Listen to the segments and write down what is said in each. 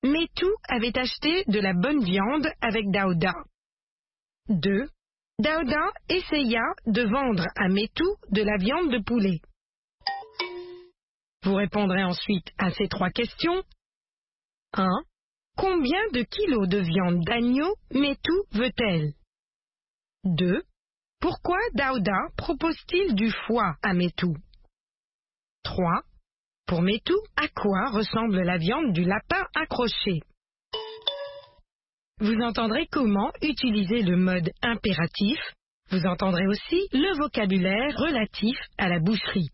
Metou avait acheté de la bonne viande avec Daouda. 2. Daouda essaya de vendre à Metou de la viande de poulet. Vous répondrez ensuite à ces 3 questions. 1. Combien de kilos de viande d'agneau Metou veut-elle? 2. Pourquoi Daouda propose-t-il du foie à Metou? 3. Pour Metou, à quoi ressemble la viande du lapin accroché? Vous entendrez comment utiliser le mode impératif. Vous entendrez aussi le vocabulaire relatif à la boucherie.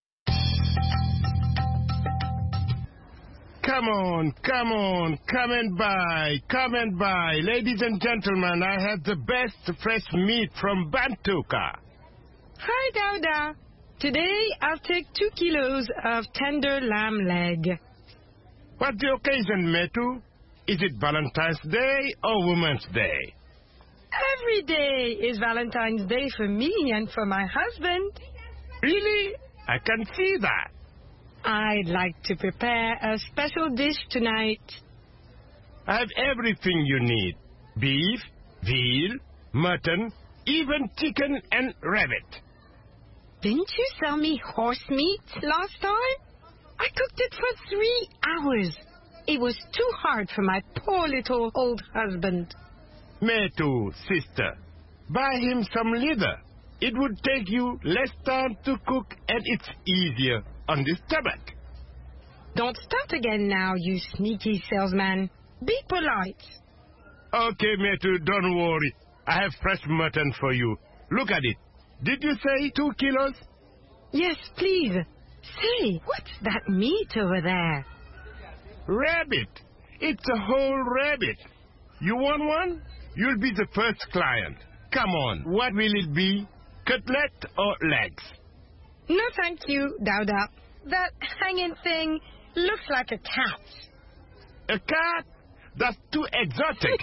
Come on, come and buy. Ladies and gentlemen, I have the best fresh meat from Bantuka. Hi, Daouda. Today I'll take 2 kilos of tender lamb leg. What's the occasion, Metu? Is it Valentine's Day or Women's Day? Every day is Valentine's Day for me and for my husband. Really? I can see that. I'd like to prepare a special dish tonight. I have everything you need. Beef, veal, mutton, even chicken and rabbit. Didn't you sell me horse meat last time? I cooked it for 3 hours. It was too hard for my poor little old husband. Metu, sister, buy him some leather. It would take you less time to cook and it's easier on the stomach. Don't start again now, you sneaky salesman. Be polite. Okay, Metu, don't worry. I have fresh mutton for you. Look at it. Did you say 2 kilos? Yes, please. Say, what's that meat over there? Rabbit. It's a whole rabbit. You want one? You'll be the first client. Come on, what will it be? Cutlet or legs? No, thank you, Daouda. That hanging thing looks like a cat. A cat? That's too exotic.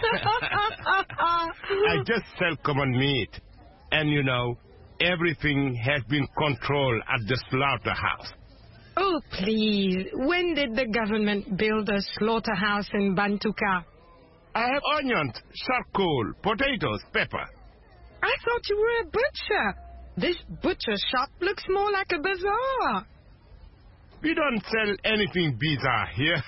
I just sell common meat. And you know, everything has been controlled at the slaughterhouse. Oh, please. When did the government build a slaughterhouse in Bantuka? I have onions, charcoal, potatoes, pepper. I thought you were a butcher. This butcher shop looks more like a bazaar. We don't sell anything bizarre here.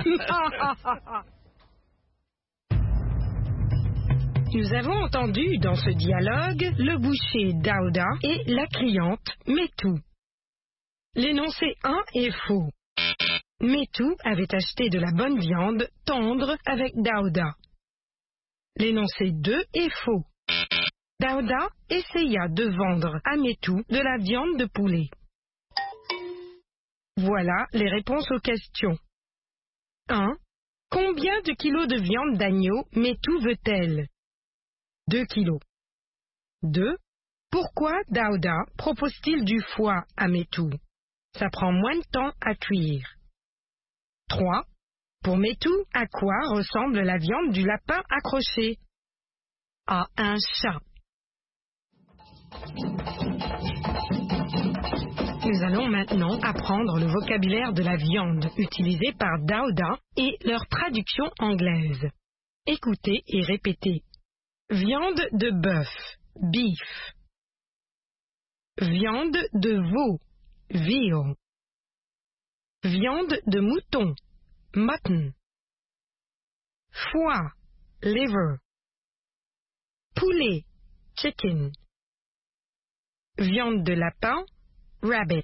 Nous avons entendu dans ce dialogue le boucher Daouda et la cliente Metou. L'énoncé 1 est faux. Metou avait acheté de la bonne viande tendre avec Daouda. L'énoncé 2 est faux. Daouda essaya de vendre à Metou de la viande de poulet. Voilà les réponses aux questions. 1. Combien de kilos de viande d'agneau Metou veut-elle? 2 kilos. 2. Pourquoi Daouda propose-t-il du foie à Metou? Ça prend moins de temps à cuire. 3. Pour Metou, à quoi ressemble la viande du lapin accroché? À un chat. Nous allons maintenant apprendre le vocabulaire de la viande utilisé par Daouda et leur traduction anglaise. Écoutez et répétez. Viande de bœuf, beef. Viande de veau, veal. Viande de mouton, mutton. Foie, liver. Poulet, chicken. Viande de lapin, rabbit.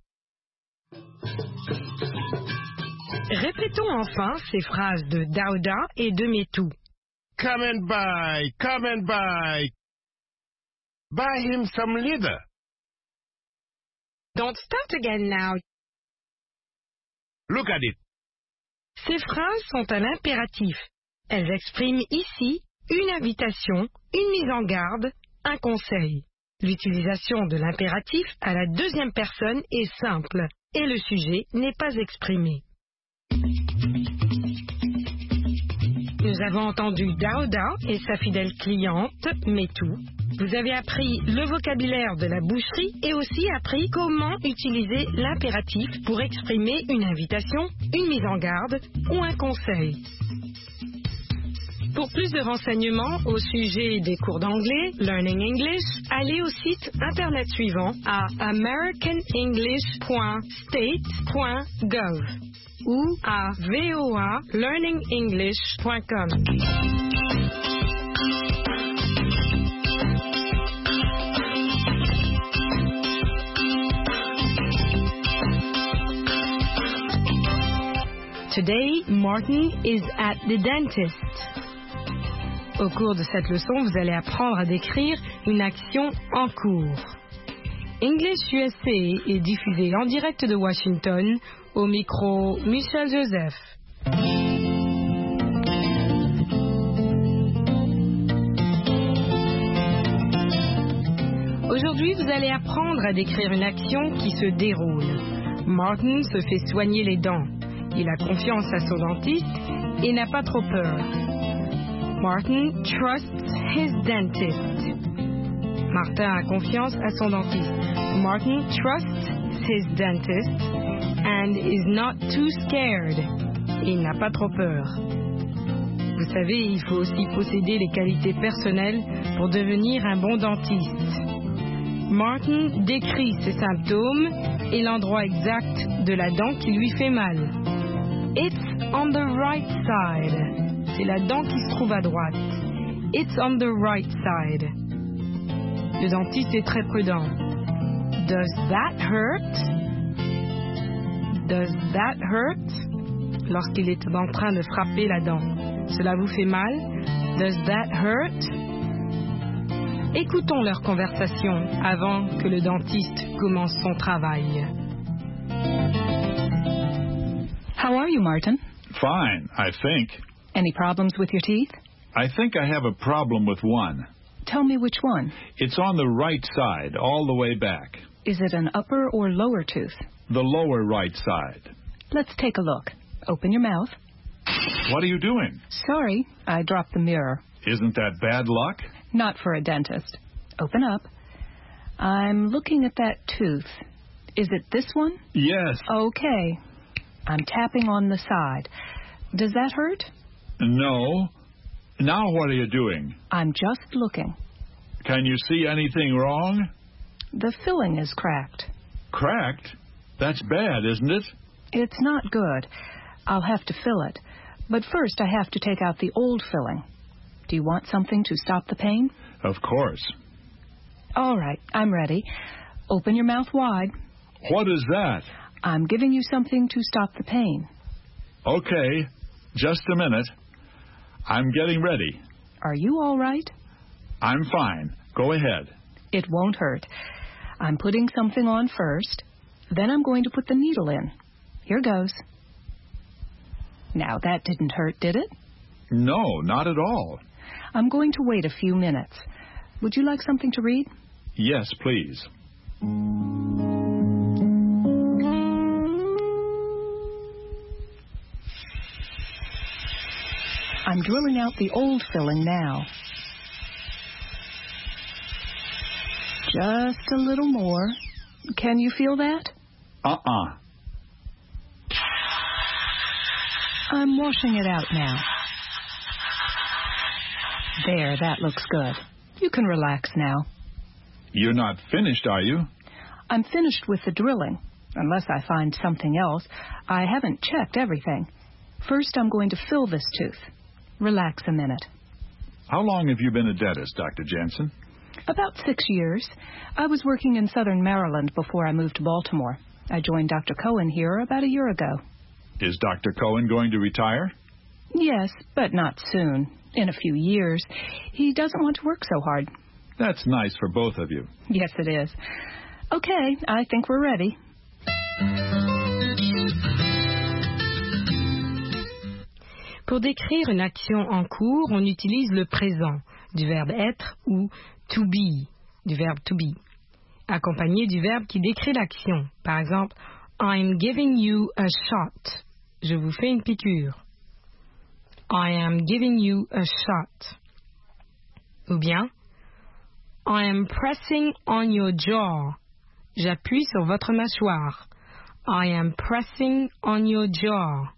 Répétons enfin ces phrases de Daouda et de Metou. Come and buy, come and buy. Buy him some leather. Don't start again now. Look at it. Ces phrases sont à l'impératif. Elles expriment ici une invitation, une mise en garde, un conseil. L'utilisation de l'impératif à la deuxième personne est simple et le sujet n'est pas exprimé. Nous avons entendu Daouda et sa fidèle cliente, Metou, Vous avez appris le vocabulaire de la boucherie et aussi appris comment utiliser l'impératif pour exprimer une invitation, une mise en garde ou un conseil. Pour plus de renseignements au sujet des cours d'anglais, Learning English, allez au site internet suivant à americanenglish.state.gov ou à voalearningenglish.com. Today, Martin is at the dentist. Au cours de cette leçon, vous allez apprendre à décrire une action en cours. English USA est diffusé en direct de Washington, au micro Michel Joseph. Aujourd'hui, vous allez apprendre à décrire une action qui se déroule. Martin se fait soigner les dents. Il a confiance à son dentiste et n'a pas trop peur. Martin trusts his dentist. Martin a confiance à son dentiste. Martin trusts his dentist and is not too scared. Il n'a pas trop peur. Vous savez, il faut aussi posséder les qualités personnelles pour devenir un bon dentiste. Martin décrit ses symptômes et l'endroit exact de la dent qui lui fait mal. It's on the right side. C'est la dent qui se trouve à droite. It's on the right side. Le dentiste est très prudent. Does that hurt? Does that hurt? Lorsqu'il est en train de frapper la dent. Cela vous fait mal? Does that hurt? Écoutons leur conversation avant que le dentiste commence son travail. How are you, Martin? Fine, I think. Any problems with your teeth? I think I have a problem with one. Tell me which one. It's on the right side, all the way back. Is it an upper or lower tooth? The lower right side. Let's take a look. Open your mouth. What are you doing? Sorry, I dropped the mirror. Isn't that bad luck? Not for a dentist. Open up. I'm looking at that tooth. Is it this one? Yes. Okay. I'm tapping on the side. Does that hurt? No. Now what are you doing? I'm just looking. Can you see anything wrong? The filling is cracked. Cracked? That's bad, isn't it? It's not good. I'll have to fill it. But first I have to take out the old filling. Do you want something to stop the pain? Of course. All right, I'm ready. Open your mouth wide. What is that? I'm giving you something to stop the pain. Okay, just a minute. I'm getting ready. Are you all right? I'm fine. Go ahead. It won't hurt. I'm putting something on first. Then I'm going to put the needle in. Here goes. Now, that didn't hurt, did it? No, not at all. I'm going to wait a few minutes. Would you like something to read? Yes, please. I'm drilling out the old filling now. Just a little more. Can you feel that? I'm washing it out now. There, that looks good. You can relax now. You're not finished, are you? I'm finished with the drilling. Unless I find something else, I haven't checked everything. First, I'm going to fill this tooth. Relax a minute. How long have you been a dentist, Dr. Jensen? About 6 years. I was working in southern Maryland before I moved to Baltimore. I joined Dr. Cohen here about a year ago. Is Dr. Cohen going to retire? Yes, but not soon. In a few years. He doesn't want to work so hard. That's nice for both of you. Yes, it is. Okay, I think we're ready. Pour décrire une action en cours, on utilise le présent du verbe être ou to be, du verbe to be, accompagné du verbe qui décrit l'action. Par exemple, I'm giving you a shot. Je vous fais une piqûre. I am giving you a shot. Ou bien, I am pressing on your jaw. J'appuie sur votre mâchoire. I am pressing on your jaw.